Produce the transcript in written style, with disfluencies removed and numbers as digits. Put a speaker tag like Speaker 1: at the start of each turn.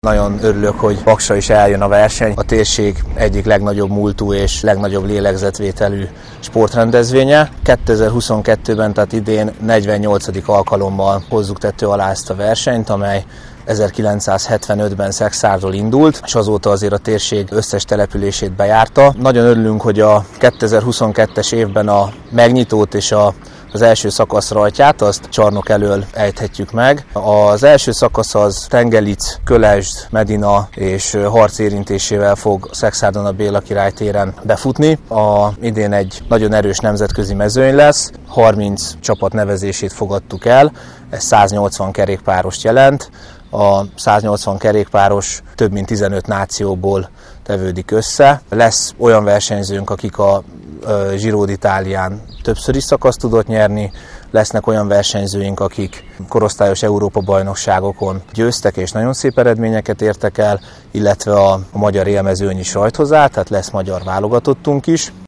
Speaker 1: Nagyon örülök, hogy Paksra is eljön a verseny. A térség egyik legnagyobb múltú és legnagyobb lélegzetvételű sportrendezvénye. 2022-ben, tehát idén 48. alkalommal hozzuk tető alá ezt a versenyt, amely 1975-ben Szexárdról indult, és azóta azért a térség összes települését bejárta. Nagyon örülünk, hogy a 2022-es évben a megnyitót és az első szakasz rajtját, azt Csarnok elől ejthetjük meg. Az első szakasz az Tengelic, Kölesd, Medina és Harc érintésével fog Szexárdon a Béla Király téren befutni. Idén egy nagyon erős nemzetközi mezőny lesz, 30 csapat nevezését fogadtuk el, ez 180 kerékpárost jelent. A 180 kerékpáros több mint 15 nációból tevődik össze. Lesz olyan versenyzőnk, akik a Giro d'Italián többször is szakaszt tudott nyerni, lesznek olyan versenyzőink, akik korosztályos Európa-bajnokságokon győztek és nagyon szép eredményeket értek el, illetve a magyar élmezőny is rajthoz áll, tehát lesz magyar válogatottunk is.